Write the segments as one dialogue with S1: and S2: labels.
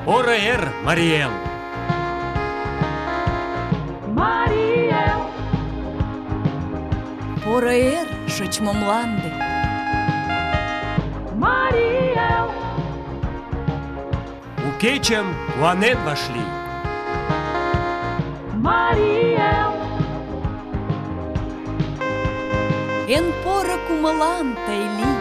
S1: Ораер Мариел.
S2: Мариел.
S3: Ораер шочмо мланде.
S2: Мариел.
S1: У кечем планет вошли.
S2: Мариел.
S3: Эн пора кумалан тайли.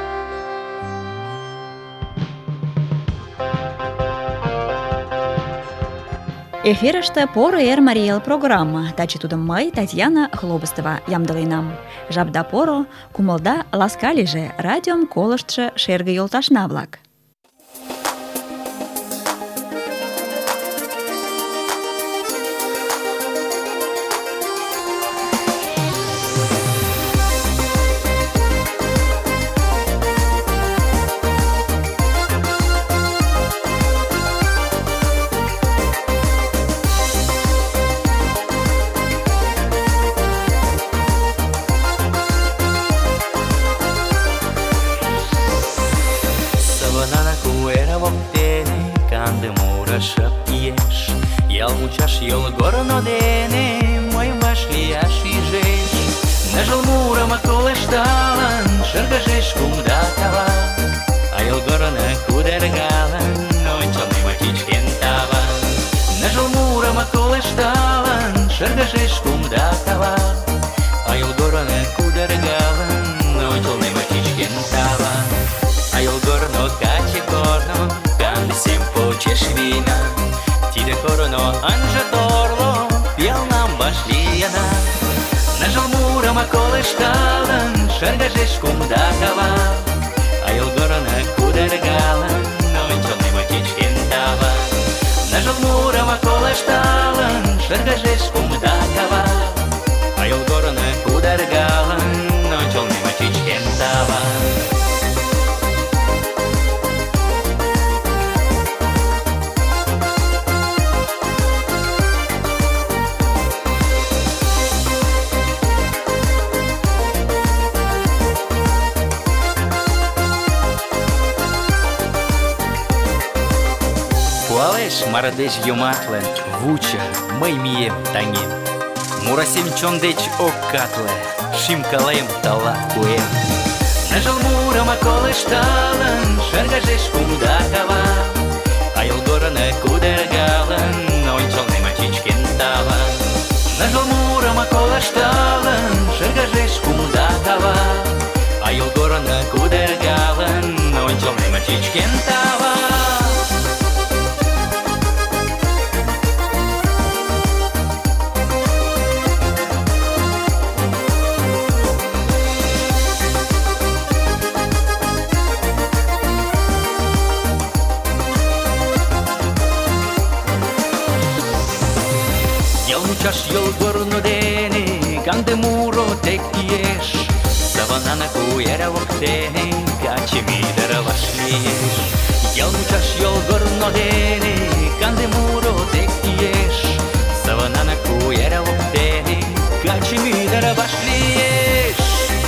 S4: Эфирыште «Поро эр Мариел» программа. Таче тудым мый, Татьяна Хлобыстова, ямдыленам. Жапда поро, кумылда ласка лийже, радиом колыштшо шерге йолташна-влак.
S5: Muchas y el gorno dene, мой вошли ашижеш. На жалмура маколешталан, шергажеш кумдатава. А el gorno кудергалан, ночалный матичкен тава. На жалмура маколешталан, шергажеш кумдатава. А el gorno кудергалан, ночалный матичкен тава. А el gorno каче горно, канды сим почеш вина. Тиде короно анжа торло, пел нам башлияна. На жалмура маколешталан, шергажеш кумдатава. А el горно кудергалан, ночалный матичкен тава. На жалмура маколешталан, шергажеш кумдатава. А el горно кудергалан, ночалный матичкен тава. Пуалеш марадеш юматле, вуча, мăi mie tangem. Murasem чондеч оккатле, шимкалем талат куем. На жалмура маколешталан, шергажеш кумдатава. А el горно кудергалан, ночалный матичкен тава. На жалмура маколешталан, шергажеш кумдатава. А el горно кудергалан, ночалный матичкен тава. Muchas y el gorno dene, cante muro te quies. Savannana cuera octene, cache mi dera vaslies. Yal muchas y el gorno dene, cante muro te quies. Savannana cuera octene, cache mi dera vaslies.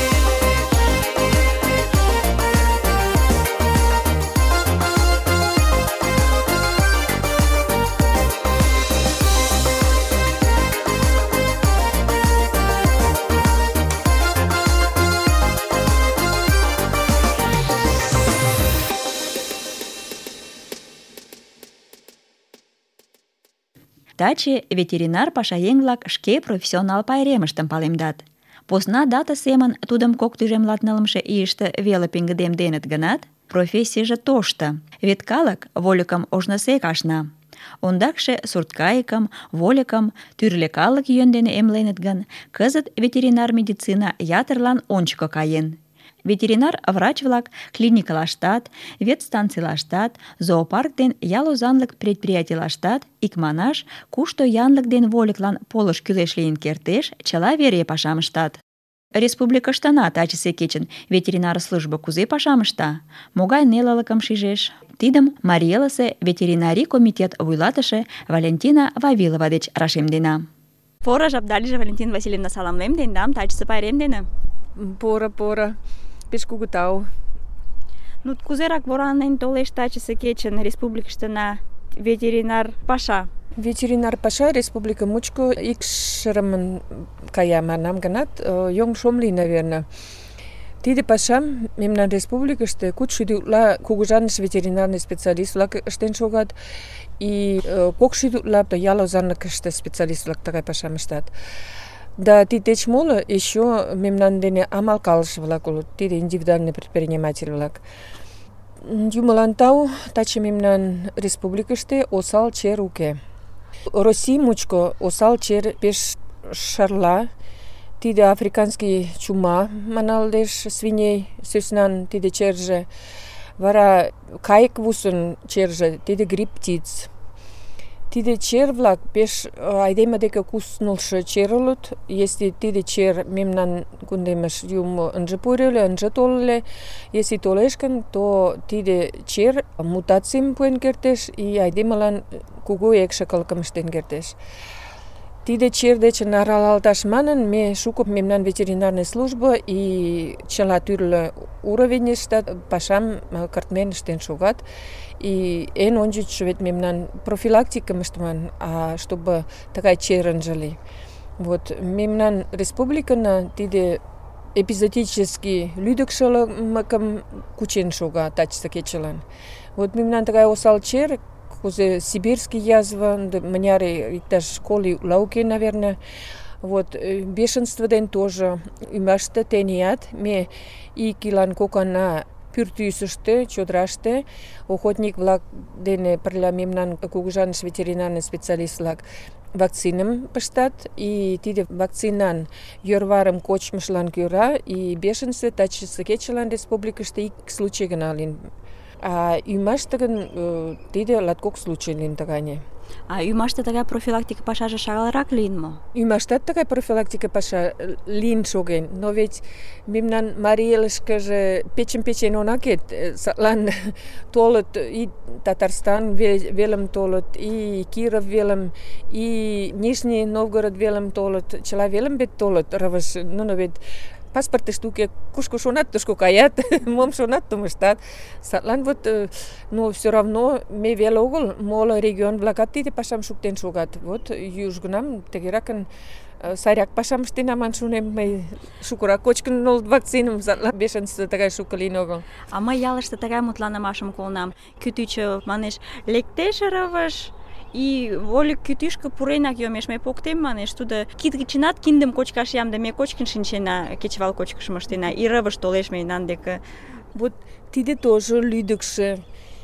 S4: Таче ветеринар пашаеҥ-влак шке профессионал пайремыштым палемдат. Посна дата семын тудым 2024 ийыште веле пеҥгыдемденыт гынат, профессийже тошто, вет калык вольыкым ожнысек ашна. Ондакше сурткайыкым, вольыкым тӱрлӧ калык йӧн дене эмленыт гын, кызыт ветеринар медицина ятырлан ончыко каен. Ветеринар врач-влак клиникылаштат, ветстанцийлаштат, зоопарк ден ял озанлык предприятийлаштат, икманаш, кушто янлык ден вольыклан полыш кӱлеш лийын кертеш, чыла вере пашам ыштат. Республикыштына тачысе кечын ветеринар службо кузе пашам ышта? Могай нелылыкым шижеш? Тидым Мариелысе ветеринарий комитет вуйлатыше Валентина Вавилова деч рашемдена.
S6: Поро жапда лийже, Валентина Васильевна, саламлем тендам тачысе пайрем дене.
S7: Поро. Пеш кугу тау.
S6: Ну, кузерак воранен толеш тачысе кечын республикыштына ветеринар паша.
S7: Ветеринар паша республика мучко икшырымын кая манам гынат, йоҥ шом лий, наверное. Тиде пашам мемнан республикыште 500 утла кугыжаныш ветеринарный специалист-влак ыштен шогат, и 200 утла ял озанлыкыште специалист-влак тыгай пашам ыштат. Да тиде деч моло еще мемнан дене амалкалыше-влак улыт, тиде индивидуальный предприниматель-влак. Юмылан тау, таче мемнан республикыште осал чер уке. Россий мучко осал чер пеш шарла. Тиде африканский чума маналдеш свиней сӧснан тиде черже. Вара кайык вусын черже, тиде грипп птиц. Тиде чер-влак пеш айдеме деке куснулшо чер улыт. Если тиде чер мемнан кундемыш юмо ынже пуреле, ынже толле, если толеш гын, то тиде чер мутацийым пуэн кертеш и айдемылан кугу экшыкылыкым ыштен кертеш. Тиде чер дечын аралалташ манын, ме шуко мемнан ветеринарный служба и чыла тӱрлӧ уровеньыште пашам кыртмен ыштен шогат. И эн ончыч вет мемнан профилактикым ыштыман, чтобы тыгай чер ынже лий. Вот мемнан республикына тиде эпизодический лӱдыкшылыкым кучен шога тачысе кечылан. Вот мемнан тыгай осал чер, кузе сибирский язва, мыняре иктаж коло утла уке, наверное. Вот бешенство ден тоже ӱмаште теният ме икилан кокана пӱртӱсыштӧ, чодраште охотник-влак дене пырля мемнан кугыжаныш ветеринарный специалист-влак вакциным пыштат, и тиде вакцинан йӧрварым кочмышлан кӧра и бешенство тачысе кечылан республикыште ик случай гына лийын. А ӱмаште гын тиде латкок случай лийын тыгане.
S6: А ӱмаште тыгай профилактика пашаже шагалрак лийын мо?
S7: Ӱмаштат тыгай профилактика паша лийын шоген, но ведь мемнан Марий Элышкыже печым печен она кет, садлан толыт и Татарстан велым толыт, и Киров велым, и Нижний Новгород велым толыт, чыла велым вет толыт рывыж, нуно вет паспортышт уке, кушко шонат, тушко каят, мом шонат, тум ыштат. Садлан вот, но все равно ме веле огыл, моло регион-влакат тиде пашам шуктен шогат. Вот южгунам тыгеракын сайрак пашам ыштена ман шонем, мый шукырак кочкын улыт вакциным, садлан бешенство тыгай шуко лийын огыл.
S6: А мый ялыште тыгай мутланымашым колынам. Кӱтӱчӧ, манеш, лектеш рывыж, и вольык кӱтӱшкӧ пуренак йомеш. Ме поктем, манеш, тудо кид гычынат киндым кочкаш ямде, ме кочкын шинчена, кечывал кочкышым ыштена, и рывыж толеш мемнан деке.
S7: Вот тиде тоже лӱдыкшӧ.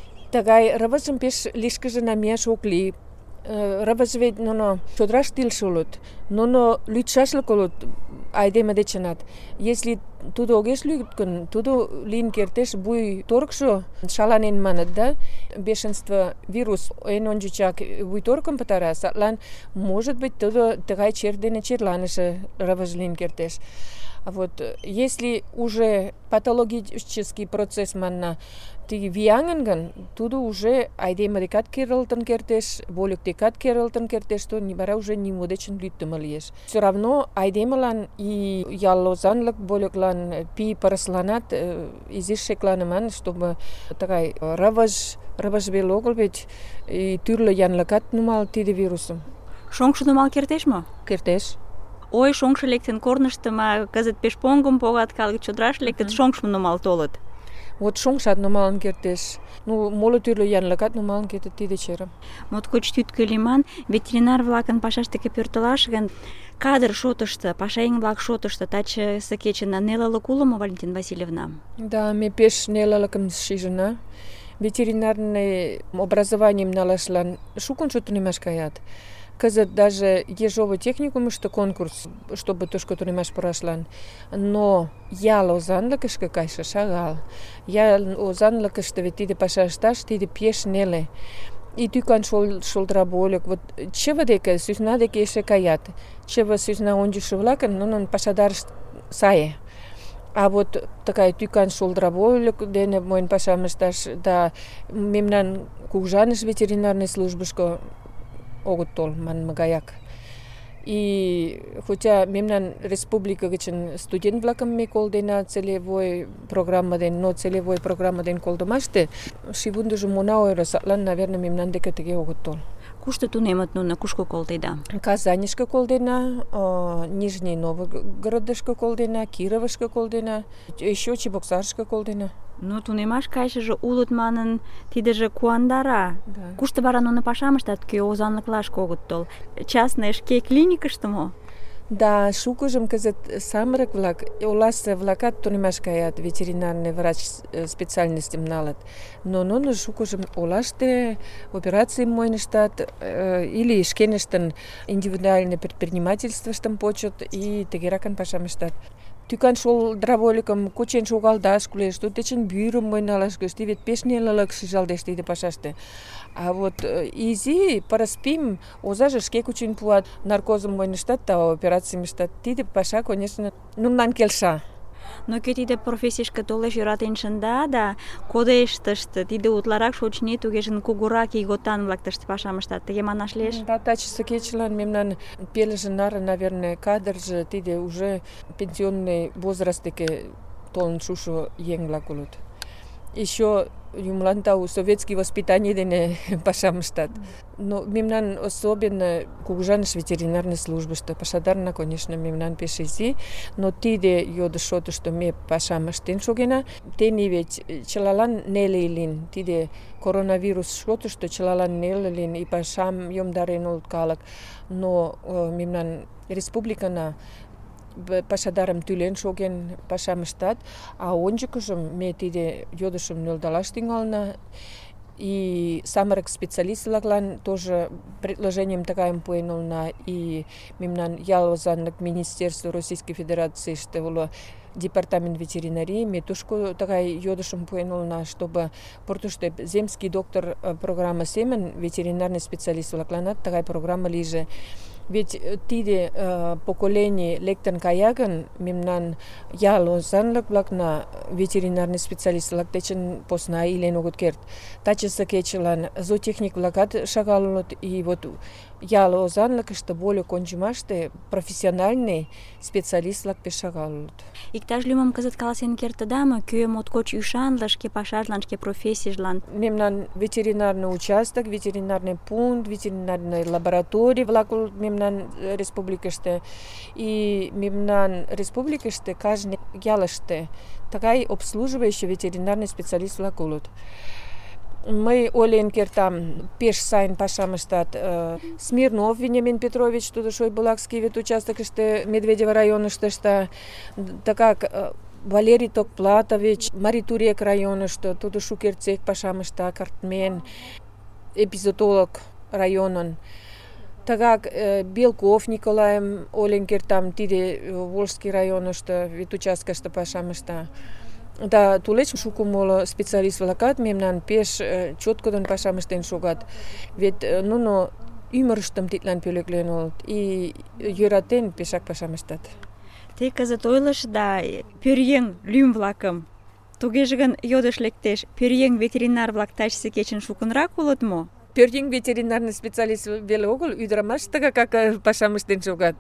S7: Тыгай рывыжым пеш лишкыже намияш ок лий. Рывыж вет нуно чодраште илыше улыт, нуно лӱдшашлык улыт айдеме дечынат. Если тудо огеш лӱд гын, тудо лийын кертеш вуй торыкшо шаланен маныт, да? Бешенство вирус эн ончычак вуйторыкым пытара, садлан, может быть, тудо тыгай чер дене черланыше рывыж лийын кертеш. Вот если уже патологический процесс манна тиги вияҥын гын, тудо уже айдеме декат керылтын кертеш, вольык декат керылтын кертеш, то вара уже нимо дечын лӱддымӧ лиеш. Все равно айдемылан и ял озанлык вольыклан, пий пырысланат изиш шекланыман, чтобы тыгай рывыж веле огыл, ведь и тӱрлӧ янлыкат нумал тиде вирусым.
S6: Шоҥшо нумал кертеш мо?
S7: Кертеш.
S6: Ой, шоҥшо лектын корнышто, ма кызыт пеш поҥгым погат, калык чодраш лектыт, шоҥшым нумал толыт.
S7: Вот шоҥшат нумалын кертеш. Ну, моло тӱрлӧ янлыкат нумалын кертыт тиде черым.
S6: Моткоч тӱткӧ лийман, ветеринар-влакын пашаштыке пӧртылаш гын, кадр шотышто, пашаеҥ-влак шотышто тачысе кечын нелылык уло мо, Валентина Васильевна?
S7: Да, ме пеш нелылыкым шижына. Ветеринарный образованием налашлан шукын тунемаш каят. Кызыт даже ежовый техникумышто конкурс, чтобы тушко тунемаш пурашлан. Но ял озанлыкышке кайше шагал. Ял озанлыкыште вет тиде паша ышташ, тиде пеш неле. И тӱкан шолдыра вольык. Вот чыве деке, сӧсна деке эше каят. Чыве сӧсна ончышо-влакын нунын пашадарышт сае. А вот тыгай тӱкан шолдыра вольык дене мойн пашам ышташ, да мемнан кугыжаныш ветеринарный службышко огыт тол, манме гаяк. И хотя мемнан республика гычын студент-влакым ме колдена целевой программа ден, но целевой программа ден колдымаште шивундыжо муна ойро садлан, наверное, мемнан деке тыге огыт тол.
S6: Кушто тунемыт нуно, кушко колтеда?
S7: Казаньышко колдена, Нижний Новгородышко колдена, Кировышко колдена, еще Чебоксарышко колдена.
S6: Ну, тунемаш кайшыже улыт манын, тидыже куандара.
S7: Да.
S6: Кушто вара нуно пашам ыштат, кӧ озанлыклашке огыт тол? Частный шке клиникыште мо?
S7: Да, шукыжым кызыт самырык-влак, оласе-влакат тунемаш каят, ветеринарный врач специальностьым налыт. Но нуно шукыжым олаште операцийым мойн ыштат, или шкеныштын индивидуальный предпринимательствыштым почыт и тыгеракын пашам ыштат. Тӱкан шол драволикым кучен шогалдаш кӱлеш, туддечын вӱрым мойн налаш кӱлеш, тиде пеш нелылык шижалдеш тиде пашаште. А вот изи пырыспим озаже шке кучен пуат, наркозым мойн ыштат да операцийым ыштат. Тиде паша, конечно, нунлан келша.
S6: Но кӧ тиде профессийышке толеш йӧратен шында да кодеш тыште, тиде утларак шочнет, тугеже кугурак ийготан-влак тыште пашам ыштат, тыге манаш лиеш?
S7: Да, тачысе кечылан мемнан пелыже наре, наверное, кадрже тиде уже пенсионный возраст деке толын шушо еҥ-влак улыт. Еще юмлан тау советский воспитание дене пашам ыштат. Но мемнан особенно кугыжаныш ветеринарный службышто пашадарна, конечно, мемнан пеш изи, но тиде йодыш шотышто ме пашам ыштен шогена. Тений ведь чылалан неле лийын, тиде коронавирус шотышто чылалан неле лийын, и пашам йомдарен улыт калык. Но мемнан республикана пашадарым тӱлен шоген пашам ыштат, а ончыкыжым ме тиде йодышым нӧлдалаш тӱҥалына. И самырык специалист-влаклан тоже предложением тыгайым пуэн улына. И мемнан ял озанлык министерство Российской Федерацийыште уло департамент ветеринарии, ме тушко тыгай йодышым пуэн улына, чтобы портушто земский доктор программа семын ветеринарный специалист-влакланат тыгай программа лийже. Ведь тиде поколение лектын кая гын, мемнан ял озанлык-влакна ветеринарный специалист-влак дечын посна илен огыт керт. Тачысе кечылан зоотехник-влакат шагал улыт, и вот ял озанлыкыште вольык ончымаште профессиональный специалист-влак пеш шагал улыт.
S6: Иктаж лӱмым кызыт каласен кертыда мо, кӧ моткоч ӱшанле шке пашажлан, шке профессийжлан?
S7: Мемнан ветеринарный участок, ветеринарный пункт, ветеринарный лабораторий-влак улыт мемнан республикыште. И мемнан республикыште кажне ялыште тыгай обслуживающий ветеринарный специалист-влак улыт. Мый ойлен кертам, пеш сайын пашам ыштат. Смирнов Вениамин Петрович, тудо Шойбулакский ветучастокыште, Медведево районыште ышта. Такак Валерий Токплатович, Маритурек районышто, тудо шукертсек пашам ышта, картмен, эпизотолог районын. Такак Белков Николаем ойлен кертам, тиде Волжский районышто, ветучасткыште пашам ышта. Да, тулеч шуко моло специалист-влакат мемнан пеш чоткодон пашам ыштен шогат. Вет нуно ӱмырыштым тидлан пӧлеклен улыт и йӧратен пешак пашам ыштат.
S6: Те кызыт ойлышда пӧръеҥ лӱм-влакым. Тугеже гын йодыш лектеш, пӧръеҥ ветеринар-влак тачысе кечын шукынрак улыт мо?
S7: Пӧръеҥ ветеринарный специалист веле огыл, ӱдырамаш тыгакак пашам ыштен шогат.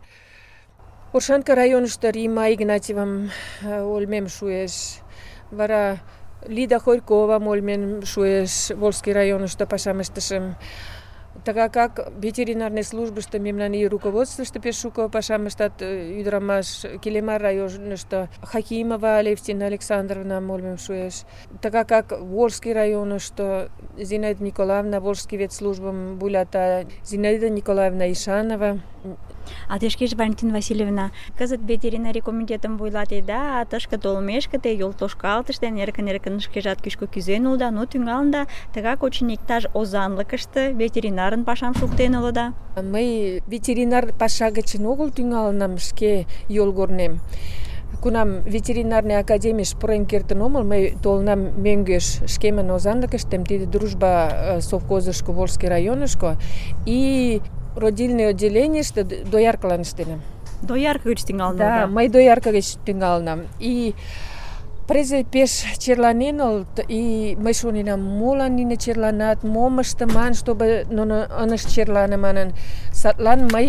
S7: Оршанка районышто Рима Игнатьевам олмем шуэш. Вара Лида Хорькова олмен шуэш, Волжский районышто пашам ыштышым. Тыгакак ветеринарный службышто мемнан и руководствышто пеш шуко пашам ыштат ӱдырамаш. Килемар районышто Хакимова Алевтина Александровна олмем шуэш. Тыгакак Волжский районышто Зинаида Николаевна Волжский ветслужбым вуйлата, Зинаида Николаевна Ишанова.
S6: А те шкеже, Валентина Васильевна, кызыт ветеринарий комитетым вуйлатеда, а тышке толмешке те йолтошкалтыште эркын-эркын шкежат кӱшкӧ кӱзен улыда, но тӱҥалында тыгак очыни иктаж озанлыкыште ветеринарын пашам шуктен улыда.
S7: Мый ветеринар паша гычын огыл тӱҥалынам шке йолгорнем. Кунам ветеринарный академийыш пурен кертын омыл, мый толынам мӧҥгеш шкемын озанлыкыштем, тиде Дружба совхозышко, Волжский районышко, и родильный отделенийыште дояркылан ыштенам.
S6: Доярка гыч тӱҥалында?
S7: Да, мый доярка гыч тӱҥалынам. И презе пеш черланен улыт, и мый шоненам, молан нине черланат, мом ыштыман, чтобы нуно ынышт черлане манын. Садлан мый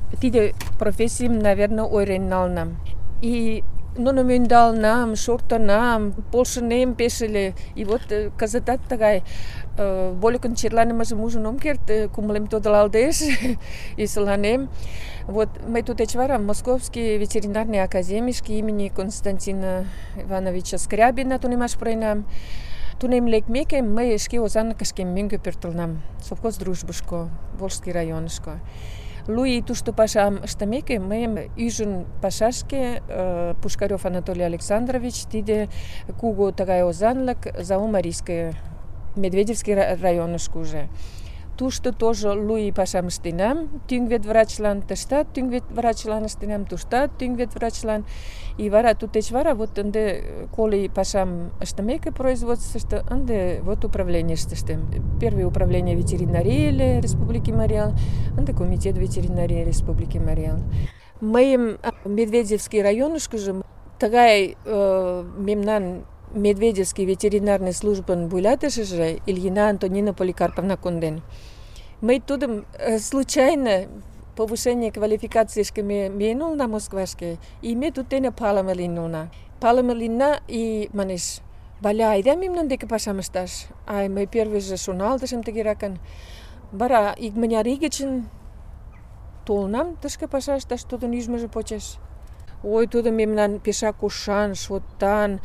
S7: тиде профессиям, наверное, ойрен налнам. И нуным ӱндалнам, шортынам, полшынем пеш ыле. И вот кызытат тыгай вольыкын черланымыжым ужын ом керт, кумылем тодылалдеш, ӱсыланем. Вот мый тудеч вара Московский ветеринарный академийский имени Константина Ивановича Скрябина тунемаш пуренам. Тунем лекмеке мый шке озанлыкышкем мӧҥгӧ пӧртылнам, совхоз дружбышко, Волжский районышко. Лу ий тушто пашам ыштымеке, мыйым ӱжын пашашке Пушкарев Анатолий Александрович, тиде кугу тыгай озанлык Заумарийское, Медведевский районышко уже. Тушто тоже лу ий пашам ыштенам, тӱҥ-ветврачлан, тыштат тӱҥ-ветврачлан ыштенам, туштат тӱҥ-ветврачлан. И вара тутеч вара вот ынде коло ий пашам ыштымеке производствышто, ынде вот управленийыште ыштем. Первое управление ветеринарии Республики Марий-Эл, ынде комитет ветеринарии Республики Марий-Эл. Мыйым Медведевский районышкыжо тыгай мемнан Медведевский ветеринарный службын вуйлатышыже Ильина Антонина Поликарповна конден. Мый тудым случайно повышение квалификациишке миен улна Москвашке, и ме тут дене палыме лийын улна. Палыме лийна, и манеш, Валя, айда мемнан деке пашам ышташ. Ай, мый первыйже шоналтышым тыгеракын. Вара икмыняр ий гычын толынам тышке паша ышташ тудын ӱжмыжӧ почеш. Ой, тудо мемнан пешак ушан, шотан,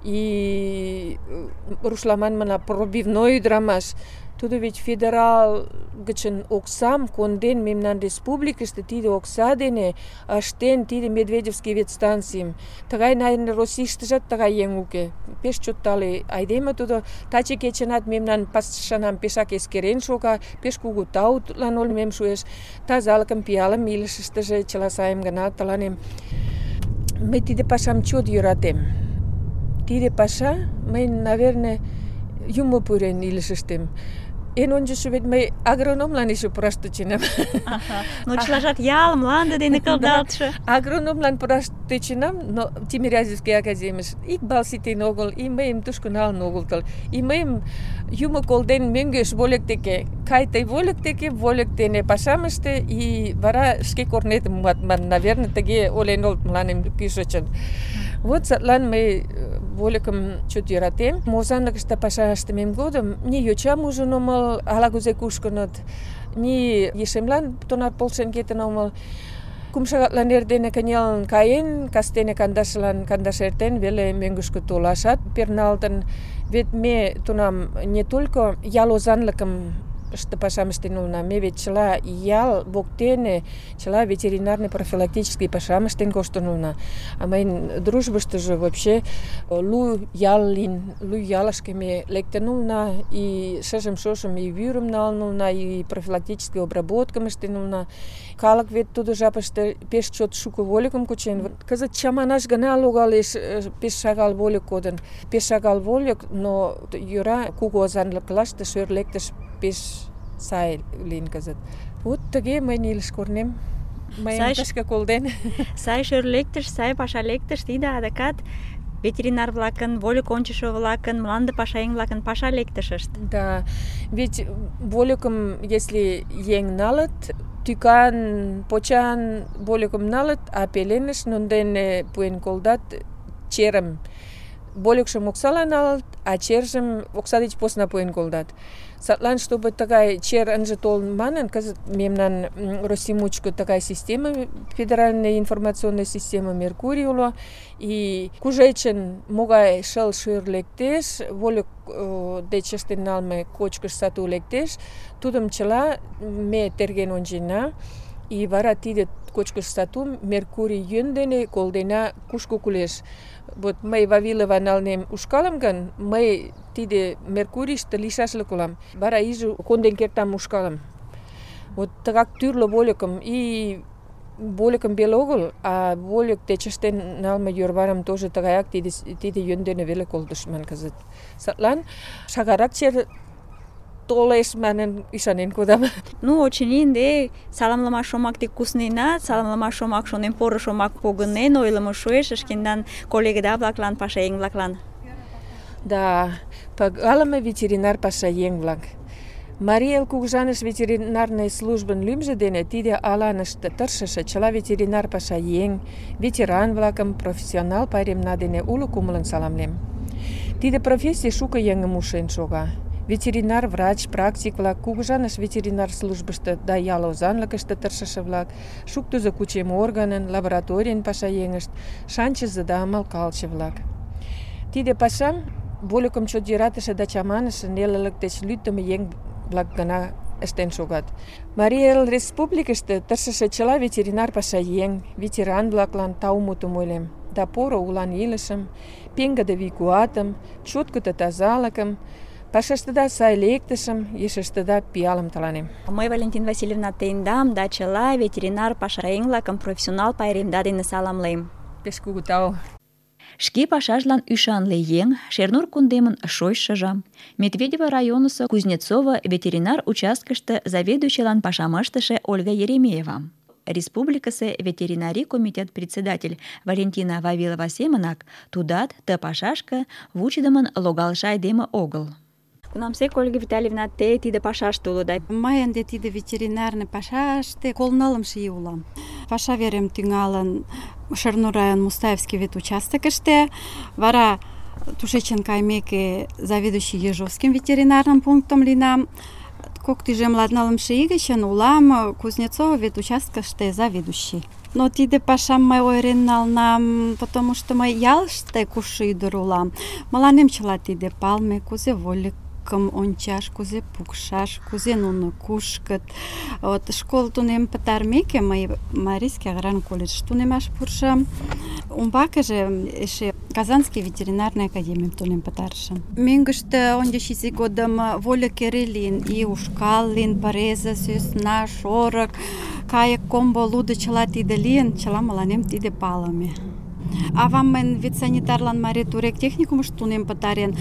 S7: и рушла манмына пробивной ӱдырамаш. Тудо ведь федерал гычын оксам конден мемнан республикыште, тиде окса дене ыштен тиде Медведевский ветстанцийым. Тыгай, наверное, Российыштыжат тыгай еҥ уке. Пеш чот тале айдеме тудо. Таче кечынат мемнан пашанам пешак эскерен шога, пеш кугу тау тудлан олмем шуэш. Тазалыкым, пиалым илышыштыже чыла сайым гына тыланем. Мый тиде пашам чот йӧратем. Тиде паша мый, наверное, юмо пурен илышыштем. Эн ончычшо вет мый агрономлан эше пураш тӧченам.
S6: Ну, чылажат ял, мланде дене кылдалтше.
S7: Агрономлан пураш тӧченам, но Тимирязевский академийыш ик балл ситен огыл, и мыйым тушко налын огытыл. И мыйым юмо колден мӧҥгеш вольык деке. Кай тый вольык деке, вольык дене пашам ыште, и вара шке корнетым муат, наверное, тыге ойлен олт мыланем кӱшычын. Вот садлан мый вольыкым чот йӧратем. Озанлыкыште паша ыштымем годым ни йочам ужын омыл, ала-кузе кушкыныт, ни ешемлан тунар полшен кетын омыл. 2 шагатлан эрдене кынелын каен, кастене кандаш эртен веле мӧҥгышкӧ толашат перналтын. Вет ме тунам не только ял озанлыкым пашам ыштен улына, ме вет чыла ял воктене, чыла ветеринарный профилактический пашам ыштен коштын улына. А мыйын дружбыштыжо вообще лу ял лийын, лу ялышке ме лектын улына, и шыжым-шошым и вӱрым налын улына, и профилактический обработкым ыштен улына. Калык вет тудо жапыште пеш чот шуко вольыкым кучен. Кызыт чаманаш гына логалеш, пеш шагал вольык кодын. Пеш шагал вольык, но йӧра кугу озанлыклаште шӧр лектыш пеш сай лийын кызыт. Вот тыге мыйын илыш корнем. Мыйым тышке колден.
S6: Сай шӧр лектыш, сай паша лектыш, тиде адакат ветеринар-влакын, вольык ончышо-влакын, мланде пашаеҥ-влакын паша лектышышт.
S7: Да, ведь вольыкым, если еҥ налыт, тӱкан, почан вольыкым налыт, а пеленыш нунден пуэн колдат черым. Вольыкшым оксала налыт, а чержым окса деч посна пуэн колдат. Садлан, чтобы тыгай чер ынже толын манын, кызыт мемнан Россий мучко тыгай система, федеральная информационная система Меркурий уло, и кужечын могай шыл шӧр лектеш, вольык деч ыштен налме кочкыш сату лектеш, тудым чыла ме терген ончена, и вара тиде кочкыш сатум Меркурий йӧн дене колдена кушко кӱлеш. Вот мый Вавилова налнем ушкалым гын, мый тиде Меркурийыште лийшашлык улам. Вара иже конден кертам ушкалым. Вот тыгак тӱрлӧ вольыкым, и вольыкым веле огыл, а вольык деч ыштен налме йӧрварым тоже тыгаяк тиде йӧн дене веле колтышман кызыт. Садлан шагарак чер толеш манын ӱшанен кодам.
S6: Ну, очыни, ынде саламлымаш шомак дек кусненат, саламлымаш шомак шонем поро шомак погынен, ойлымо шуэш шкендан коллегада-влаклан, пашаеҥ-влаклан.
S7: Да, пагалыме ветеринар пашаеҥ-влак. Марий Эл кугыжаныш ветеринарный службын лӱмжӧ дене тиде аланыште тыршыше чыла ветеринар пашаеҥ, ветеран-влакым профессионал пайремна дене уло кумылын саламлем. Тиде профессий шуко еҥым ушен шога. Ветеринар, врач, практик-влак, кугыжаныш ветеринар службышто да ял озанлыкыште тыршыше-влак, шуктызо кучемо органын, лабораторийын пашаеҥышт, шанчызе да амалкалче-влак. Тиде пашам вольыкым чот йӧратыше да чаманыше нелылык деч лӱддымӧ еҥ-влак гына ыштен шогат. Марий Эл республикыште тыршыше чыла ветеринар пашаеҥ, ветеран-влаклан таумутым ойлем да поро улан илышым, пеҥгыде вий-куатым, чоткыдо тазалыкым, пашаштыда сай лектышым, ешыштыда пиалым тыланем.
S6: Мый, Валентин Васильевна, тендам да чыла ветеринар пашаеҥ-влакым профессионал пайремда дене саламлем.
S7: Пеш кугу тау.
S4: Шке пашажлан ӱшанле еҥ, Шернур кундемын шочшыжо, Медведево районысо Кузнецово ветеринар участкыште заведующийлан пашам ыштыше Ольга Еремеева. Республикысе ветеринарий комитет председатель Валентина Вавилова семынак тудат ты пашашке вучыдымын логалше айдеме огыл.
S6: Кунамсек, Ольга Витальевна, те тиде пашаште улыда?
S8: Мый ынде тиде ветеринарный пашаште колнылымше ий улам. Паша верем тӱҥалын Шернур район Мустаевский ветучастокыште, вара тушечын кайымеке заведующий Ежовским ветеринарным пунктым лийынам. Кок тӱжем нылымше ий гычын улам Кузнецово ветучасткыште заведующий. Но тиде пашам мый ойырен налынам, потому что мый ялыште кушшо ӱдыр улам. Мыланем чыла тиде палме, кузе вольыкым ончаш, кузе пукшаш, кузе нуно кушкыт. Вот школ тунем пытарымеке, мый Марийский аграрный колледж тунемаш пурышым. Умбакыже эше Казанский ветеринарный академийым тунем пытарышым. Мӧҥгыштӧ ончыч изи годым вольык эре лийын, и ушкал лийын, парезе, сӧсна, шорык, кайык, комбо, лудо, чыла тиде лийын, чыла мыланем тиде палыме. Авам мыйын ветсанитарлан Марий Турек техникумыш тунем пытарен,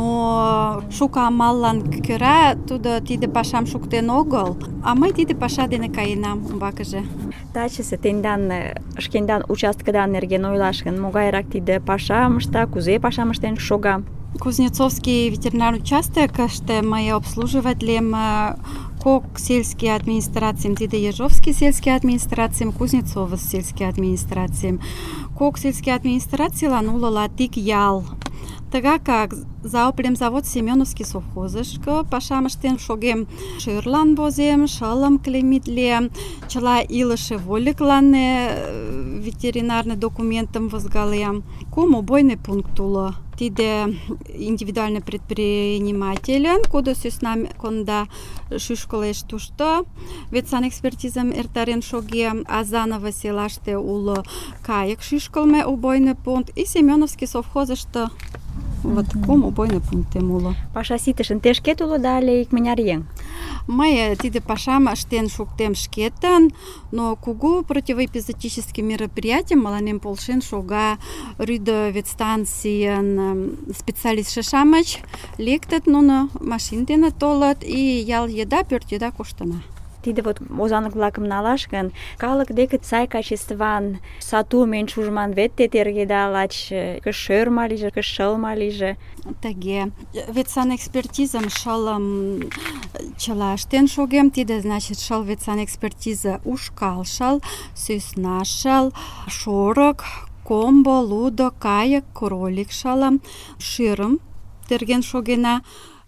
S8: но шуко амаллан кӧра тудо тиде пашам шуктен огыл, а мый тиде паша дене каенам умбакыже.
S6: Тачысе тендан шкендан участкыда нерген ойлаш гын, могайрак тиде пашам ышта, кузе пашам ыштен шога?
S8: Кузнецовский ветеринарный участокыште мый обслуживатлем кок сельский администрацийым, тиде Ежовский сельский администрацийым, Кузнецово сельский администрацийым. Кок сельский администрацийлан уло латик ял. Тыгакак заоплемзавод Семеновский совхозышко пашам ыштен шогем. Шӧрлан возем, шылым клемитлем, чыла илыше вольыклан ветеринарный документым возгалем. Кум убойный пункт уло. Тиде индивидуальный предприниматель, кудо сӧснам конда шӱшкылеш тушто. Ветсанэкспертизым эртарен шогем. Азаново селаште уло кайык шӱшкылмӧ убойный пункт. И Семеновский совхозышто вот кум убойный пунктем уло.
S6: Паша ситышын те шкет улыда але икмыняр еҥ?
S8: Мый тиде пашам ыштен шуктем шкетын, но кугу противоэпизотический мероприятием мыланем полшен шога рӱдӧ ветстанцийын специалистше-шамыч. Лектыт нуно, машин дене толыт, и ял еда, пӧрт еда коштына.
S6: Тиде вот озанлык-влакым налаш гын, калык деке сай качестван сату менш ужман вет те тергеда, лач кыш шӧрма лийже, кыш шылма лийже.
S8: Тыге. Ветсанэкспертизым шылым чыла ыштен шогем. Тиде значит шыл ветсанэкспертиза ушкал шыл, сӧсна шыл, шорык, комбо, лудо, кайык, кролик шылым, шӱрым терген шогена.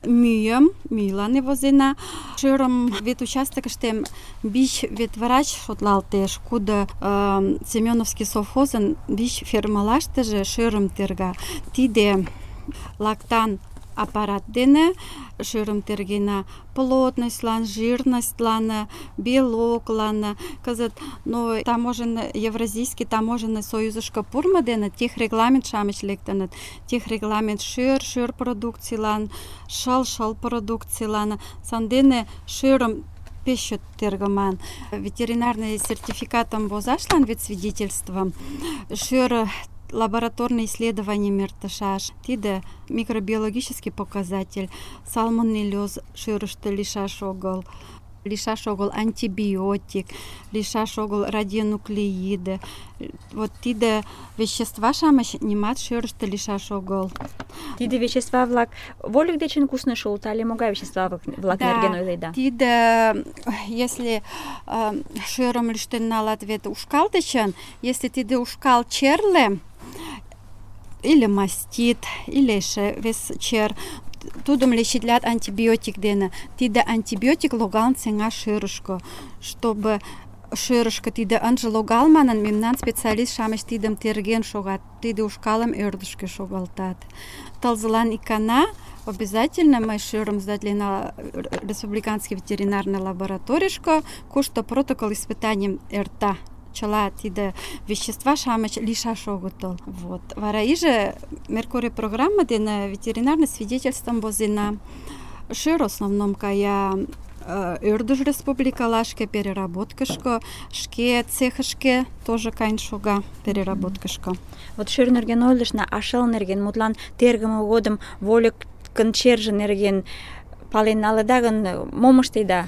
S8: Мӱйлан возена. Шӧрым ветучастокыште биш ветврач шотлалтеш, кудо Семеновский совхозын биш фермалаштыже шӧрым терга. Тиде лактан аппарат дене шӧрым тергена. Плотностьлан, жирностьлан, белоклан. Кызыт Евразийский таможенный союзышко пурмо дене техрегламент-шамыч лектыныт. Техрегламент шӧр продукцийлан, шыл продукцийлан. Сандене шӧрым пеш чот тергыман. Ветеринарный сертификатым возашлан вет свидетельством шӧр лабораторный исследование эртышаш. Тиде микробиологический показатель. Сальмонеллез шӧрыштӧ лийшаш огыл. лишаш огыл антибиотик, лишаш огыл радионуклеиды. Вот тиде вещества-шамыч нимат шӧрыштӧ лишаш огыл.
S6: Тиде вещества-влак вольык дечын кусна шолыт, але могай вещества-влак нерген ойледа?
S8: Тиде, если шӧрым лӱштен налат вет ушкал дечын, если тиде ушкал черле, или мастит, или эше вес чер, тудым лечитлят антибиотик дене. Тиде антибиотик логалын сеҥа шӧрышкӧ, чтобы шӧрышкӧ тиде ынже логал манын, мемнан специалист-шамыч тидым терген шогат, тиде ушкалым ӧрдыжкӧ шогалтат. Тылзылан икана обязательно мый шӧрым сдатлена республиканский ветеринарный лабораторийышко, кушто протокол испытаний эрта. Чыла тиде вещества-шамыч лишаш огытыл. Вот. Вара иже Меркурий программа дене ветеринарный свидетельством возена. Шӧр основном кая ӧрдыж республикалашке переработкышко, шке цехышке тоже каен шога переработкышко.
S6: Вот шӧр нерген ойлышна, а шыл нерген, мутлан тергыме годым вольыкын черже нерген пален налыда гын, мом ыштеда?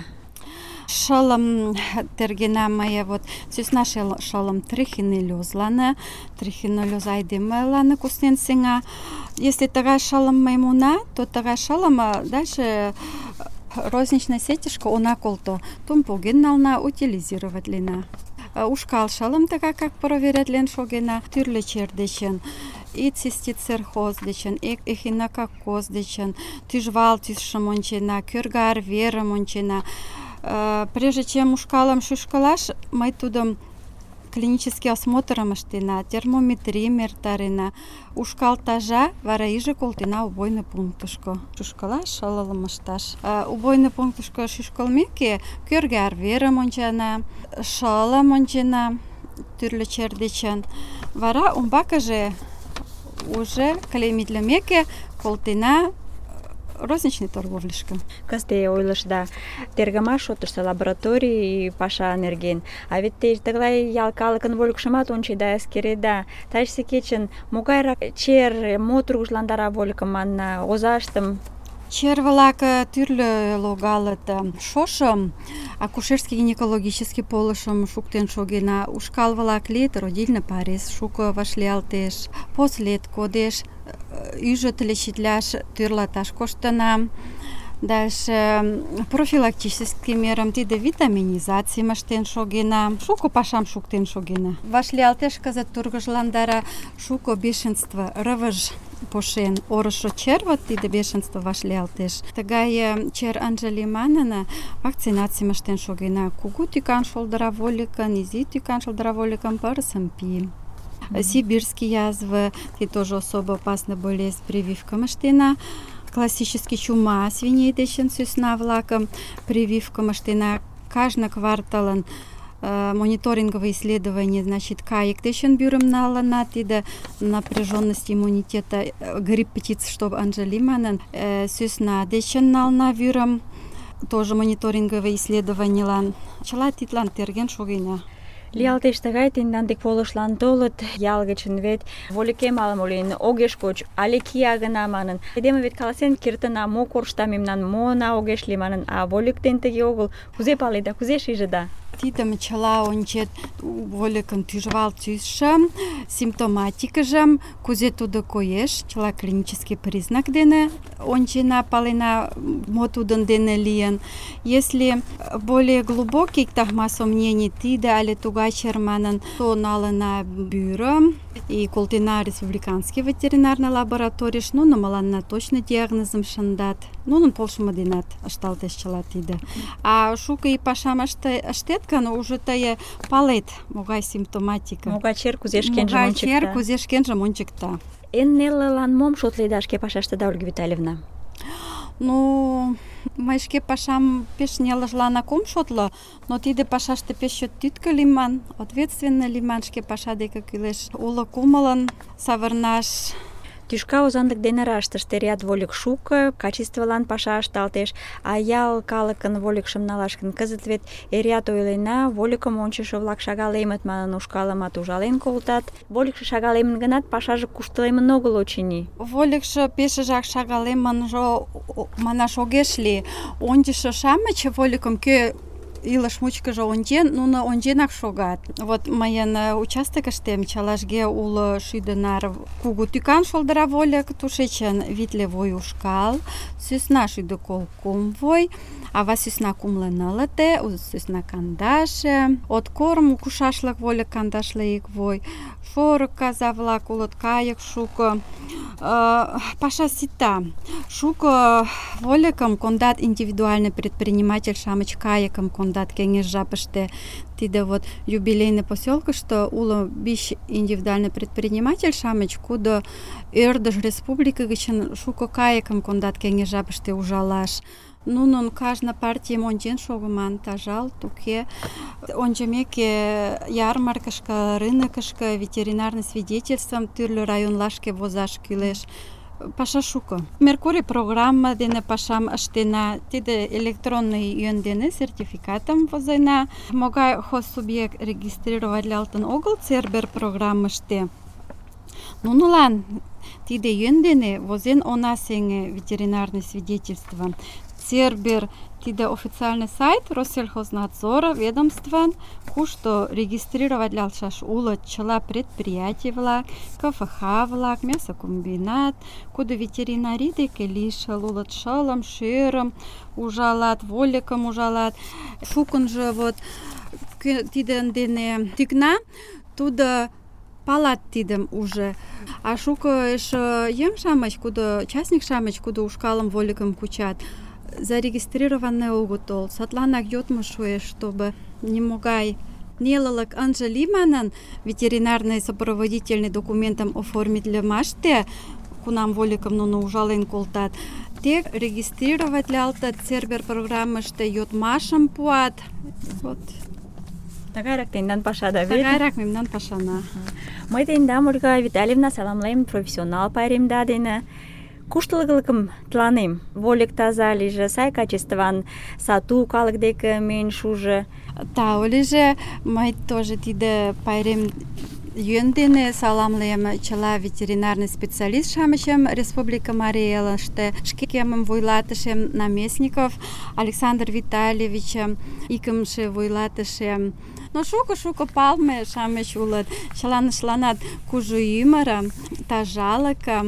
S8: Шылым тергена мые, вот сӧсна шылым трихинеллезланы, трихинеллез айдемыланы куснен сеҥа. Если тыгай шылым мый муна, то тыгай шылым дальше розничный сетьышко она колто, тум поген нална, утилизироватлена. Ушкал шылым тыгай как проверятлен шогена, тӱрлӧ чер дечын. И цистицерхоз дечын, и эхинококоз дечын, тӱжвал тӱсшым ончена, кӧргӧ арверым ончена. Прежде чем ушкалым шӱшкылаш, мый тудым клинический осмотрым ыштена, термометрийым эртарена. Ушкал таза, вара иже колтена убойный пунктышко. Шӱшкылаш, шылым ышташ. Убойный пунктышко шӱшкылмеке, кӧргӧ арверым ончена, шылым ончена, тӱрлӧ чер дечын. Вара умбакыже уже клеймитлымеке колтена розничный торговльышко.
S6: Кызыт ойлышда, тергымаш шотышто лабораторий паша нерген. А вет те тыглай ял калыкын вольыкшымат ончеда, эскереда. Тачысе кечын могайрак чер, мо тургыжландара вольыкым манна, озаштым?
S8: Чер-влак тӱрлӧ логалыт. Шошым акушерский гинекологический полышым шуктен шогена. Ушкал-влак лийыт, родильный парез шуко вашлиялтеш. Послет кодеш, ӱжыт лечитлаш, тӧрлаташ коштына. Дальше профилактический мерым, тиде витаминизацийым ыштен шогена. Шуко пашам шуктен шогена. Вашлиялтеш кызыт тургыжландара шуко бешенство, рывыж пошен. Орышо чер, вот тиде бешенство вашлиялтеш. Тыгай чер ынже лий манын, вакцинацийым ыштен шогена. Кугу тӱкан шолдыра вольыкын, изи тӱкан шолдыра вольыкын пырысым пий. Сибирские язвы, и тоже особо опасная болезнь, прививкам ыштена. Классический чума свиней дечын сӧсна-влакым прививкам ыштена. Кажне кварталын мониторинговое исследование, значит, кайык дечын бюрым налына, тиде напряженность иммунитета, грипп птиц, чтобы ынже лий манын, сӧсна дечын нална вӱрым, тоже мониторинговое исследованиелан. Чыла тидлан терген шогена.
S6: Лиялтеш тыгай, тендан дек полышлан толыт, ял гычын вет вольыкем ала-мо лийын, огеш коч, але кия гына манын. Айдеме вет каласен кертына, мо коршта мемнан, мона огеш лий манын, а вольык ден тыге огыл. Кузе паледа, кузе шижыда?
S8: Тидым чыла ончет вольыкын тӱжвал тӱсшым, симптоматикыжым, кузе тудо коеш, чыла клинический признак дене ончена, палена, мо тудын дене лийын. Если более глубокий иктаж-ма сомнений тиде але тугай чер манын, то налына бюрым и колтена республиканский ветеринарный лабораторийыш, нуно мыланна точно диагнозым шындат. Нунын полшымо денат ышталтеш чыла тиде. А шуко и пашам ыштет гын, уже тые палет, могай симптоматика.
S6: Могай чер кузе шкенжым ончыкта.
S8: Могай чер кузе шкенжым ончыкта.
S6: Эн нелылан мом шотледа шке пашаштыда, Ольга Витальевна?
S8: Ну, мый шке пашам пеш нелыжланак ом шотло, но тиде пашаште пеш чот тӱткӧ лийман, ответственно лийман, шке паша деке кӱлеш уло кумылын савырнаш.
S6: Тӱшка озанлык дене раш, тыште ряд вольык шуко, качествылан паша ышталтеш, а ял калыкын вольыкшым налаш гын, кызыт вет эреат ойлена, вольыкым ончышо-влак шагалемыт манын ушкалымат ужален колтат. Вольыкшо шагалемын гынат, пашаже куштылемын огыл, очыни.
S8: Вольыкшо пешыжак шагалемынжо манаш огеш лий. Ончышо-шамыч вольыкым кӧ илыш мучкыжо ончен, нуно онченак шогат. Вот мыйын участкыштем чылажге уло шӱдӧ кугу тӱкан шолдыра вольык, тушечын витле вой ушкал, сӧсна 102 вой, ава сӧсна 9, у сӧсна 10, откорм кушашлык вольык 21 вой, шорык каза-влак улыт, кайык шуко. Паша сита. Шуко вольыкым кондат индивидуальный предприниматель-шамыч, кайыкым кондат кеҥеж жапыште. Тиде вот юбилейный посёлкышто уло 5 индивидуальный предприниматель-шамыч, кудо ӧрдыж республика гычын шуко кайыкым кондат кеҥеж жапыште ужалаш. Нунын кажне партийым ончен шогыман, тажалт, уке. Ончымеке ярмаркышко, рынокышко ветеринарный свидетельствым тӱрлӧ районлашке возаш кӱлеш. Паша шуко. Меркурий программа дене пашам ыштена. Тиде электронный йӧн дене сертификатым возена. Могай хозсубъект регистрироватлалтын огыл Цербер программыште. Нунылан тиде йӧн дене возен она сеҥе ветеринарный свидетельство. Цербер тиде официальный сайт Россельхознадзора ведомстван, кушто регистрироватлалтшаш улыт чыла предприятий-влак, КФХ-влак, мясокомбинат, кудо ветеринарий деке лишыл улыт, шылым, шӧрым ужалат, вольыкым ужалат. Шукынжо вот тидын дене тӱкна, тудо палат тидым уже. А шуко эше еҥ-шамыч, кудо частник-шамыч, кудо ушкалым, вольыкым кучат, зарегистрированный огытыл. Садланак йодмо шуэш, чтобы нимогай нелылык ынже лий манын, ветеринарный сопроводительный документым оформитлымаште, кунам вольыкым нуно ужален колтат, тек регистрироватлалтыт, Цербер программыште йодмашым пуат. Вот.
S6: Тыгайрак тендан пашада вет?
S8: Тыгайрак мемнан пашана.
S6: Мый тендам, Ольга Витальевна, саламлем профессионал пайремда дене. Куштылгылыкым тыланем. Вольык таза лийже, сай качестван сату калык деке миен шужо.
S8: Тау лийже, мый тоже тиде пайрем йӧн дене саламлем чыла ветеринарный специалист-шамычым Республика Марий Элыште, шкемым вуйлатышем Наместников Александр Витальевичым, икымше вуйлатышем. Но шуко-шуко палме-шамыч улыт. Чыланышланат кужу ӱмырым, тазалыкым,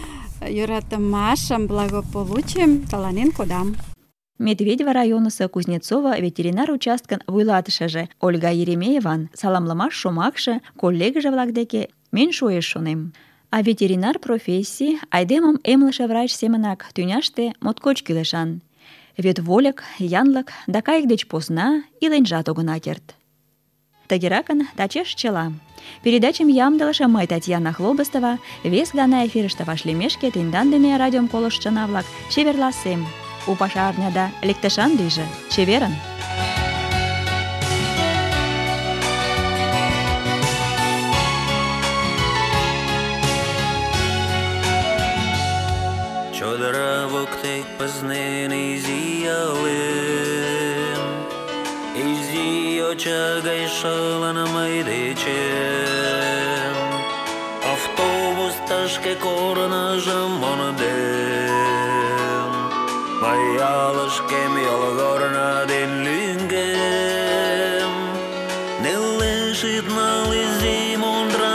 S8: йӧратымашым, благополучием тыланен кодам.
S4: Медведево районысо Кузнецова ветеринар участкын вуйлатышыже Ольга Еремееван саламлымаш шомакше коллегыже-влак деке мен шуэш, шонем. А ветеринар профессий айдемым эмлыше врач семынак тӱняште моткоч кӱлешан. Вет вольык, янлык да кайык деч посна иленжат огына керт. Тыгеракын тачеш чыла. Передачым ямдылыше мый, Татьяна Хлобыстова, вес гана эфирыште вашлиймешке тендан дене радиом колыштшына-влак чеверласем. У паша арняда лектышан лийже. Чеверын!
S5: Чодыра воктек пызнен изи ялем, изи йоча гай шылын мый дечем. Автобус тышке корныжым мондем, мый ялышкем йолгорно ден лӱҥгем. Нелеш ит нал изи мундра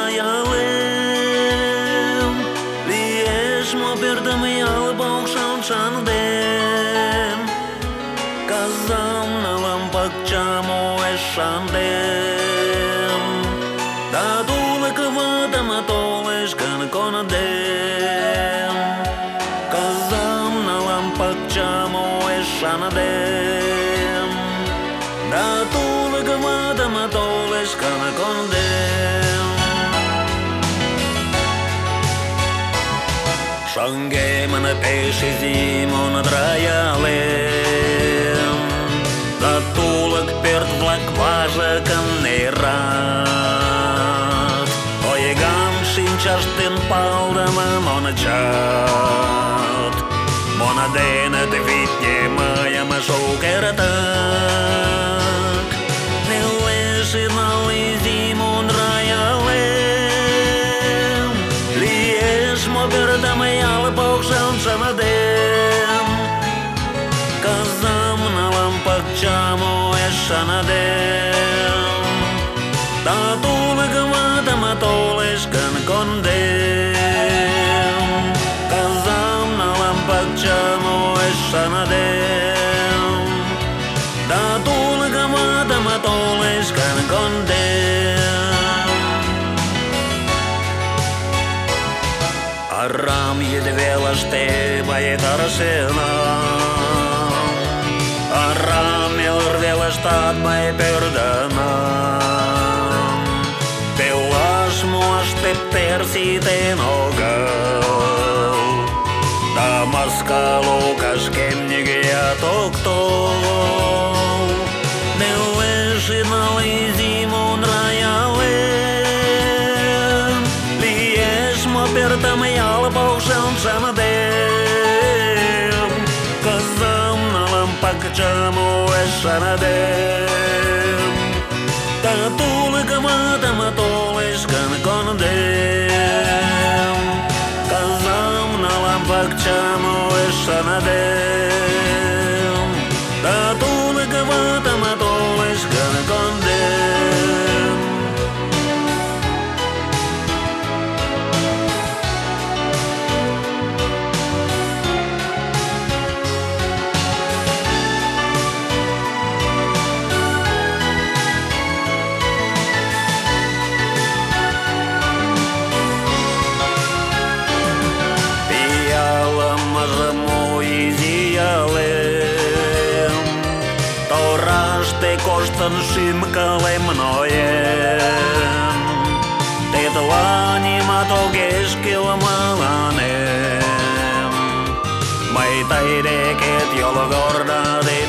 S5: ялем, лиеш мо пӧртым ял покшал шынден. Казам налам пакчам уэш шындем, да тулык ватым толеш гын кондем. Казам налам пакчам уэш шындем, да тулык ватым толеш гын кондем. Шоҥгемын пеш изи мундра ялем, да тулык пӧрт-влак важыкым нерат. Ойган шинчаштын палдымым kertak. Ne lesin alizimun rajalle. Lies mo pertama jalpauksen sanadem. Kazam na lampak chamo esanadem. Ta tulgavata matoleskan kondem. Kazam na lampak chamo esanadem. Ta tulgavata matoleskan kondem. Aram jedvelas teba etarsena. Aram elvelas tat mai perdana. Pelas moas te persite nogal. Damaskalo kaskemnigia toktol. Ne lesin alizimun rajalle. Lies mo pertama jalpauksen sanadem. Kazam na lampak chamo esanadem. Ta tulgavata matoleskan kondem. Kazam na lampak chamo esanadem. Ta tulgavata matoleskan kondem. Kostan symkalem nojen. Teet laanimato keskellä malanem. Mai taideket jolo gordade